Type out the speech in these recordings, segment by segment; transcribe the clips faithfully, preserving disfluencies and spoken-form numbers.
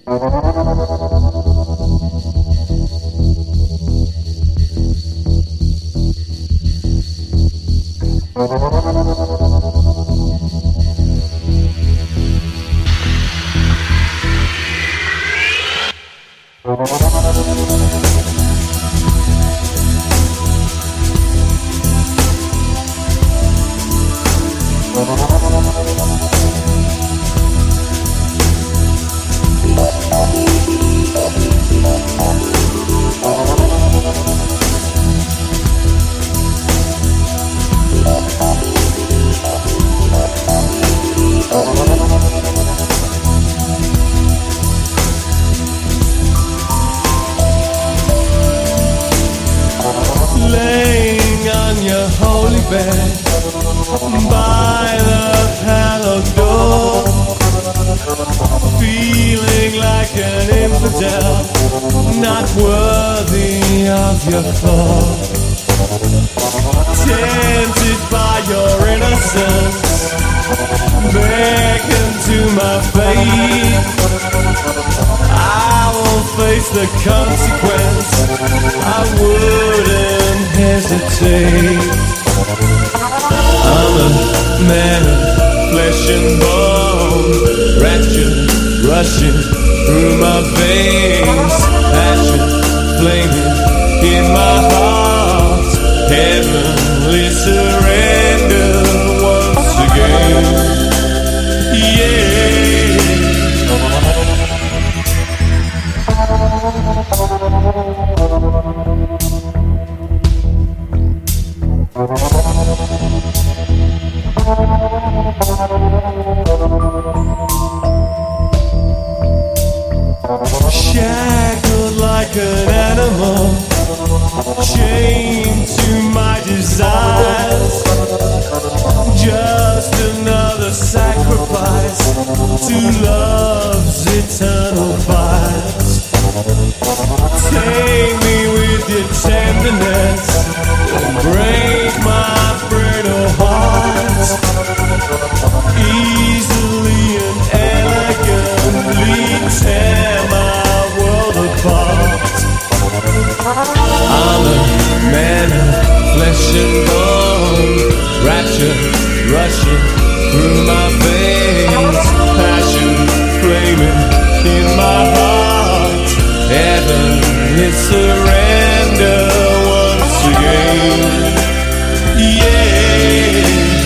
Laying on your holy bed by the hallowed door, feeling like an infidel, not worthy of your thought. Tempted by your innocence, beckon to my fate. I will face the consequence, I wouldn't hesitate. I'm a man of flesh and bone, rapture rushing through my veins, passion flaming in my heart, heavenly surrender once again. Yeah. Shackled like an animal, chained to my desires, just another sacrifice to love's eternal fires. Take me with your tenderness and break my brittle heart, easily and elegantly tear my world apart. I'm a man of flesh and bone, rapture rushing through my veins, passion flaming in my heart, heavenly surrender once again. Yeah.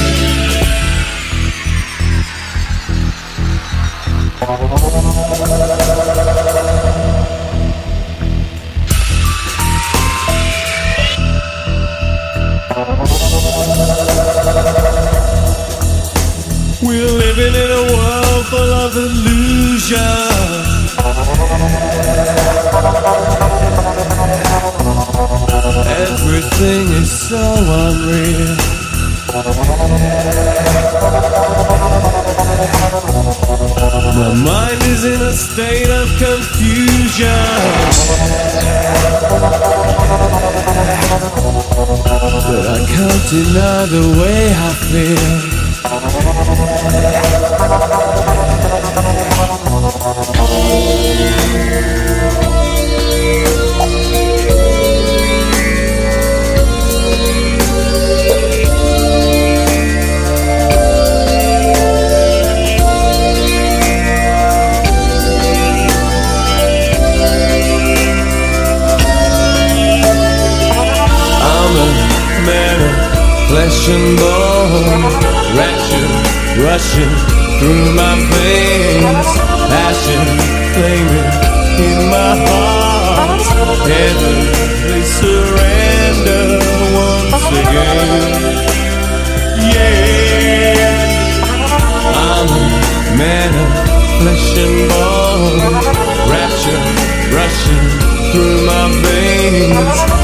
We're living in a world full of illusion. Everything is so unreal. My mind is in a state of confusion, but I can't deny the way I feel. Flesh and bone, rapture rushing through my veins, passion flaming in my heart, heavenly surrender once again. Yeah, I'm a man of flesh and bone, rapture rushing through my veins,